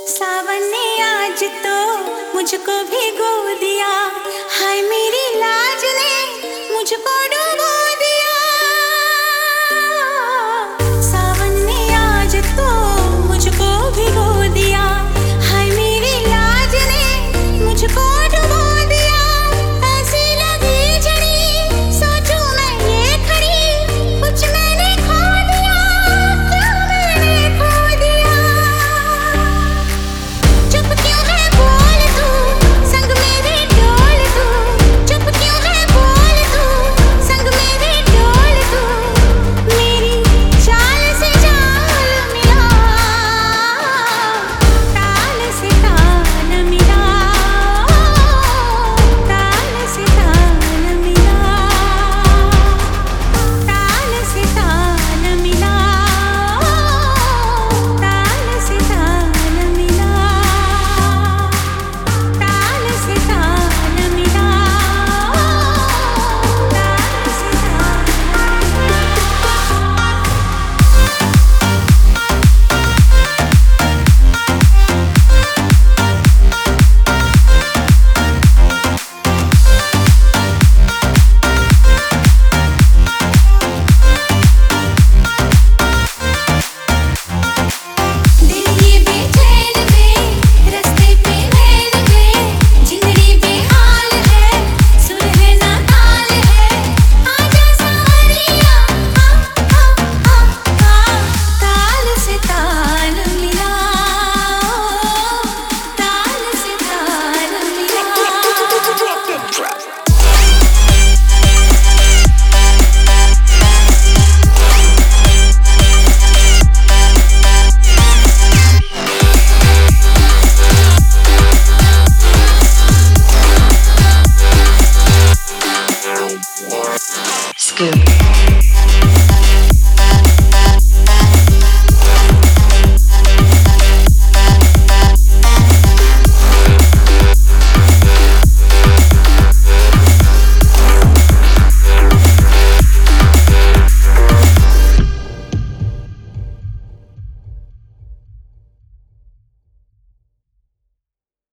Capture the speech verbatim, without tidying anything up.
सावन ने आज तो मुझको भिगो दिया, हाय मेरी लाज ने मुझको डुबो दिया। सावन ने आज तो मुझको भिगो दिया, हाय मेरी लाज ने मुझको डुबो दिया। ऐसी लगी जड़ी सोचूं मैं ये खड़ी, कुछ मैंने खो दिया, क्या मैंने खो दिया। चुप क्यों है बोल तू, संग मेरे डोल तू, चुप क्यों है बोल तू, संग मेरे डोल तू। मेरी चाल से चाल मिला, ताल से ताल मिला, ताल से ताल मिला, ताल से ताल मिला, ताल से ताल मिला, ताल से ताल मिला, दिल ये बेचैन वे, रास्ते पे नैन वे, जिंदड़ी बेहाल है, सुर है ना ताल है। आजा सावरिया, आ आ आ आ, ताल से ताल मिला, ताल से ताल मिला। Scoop.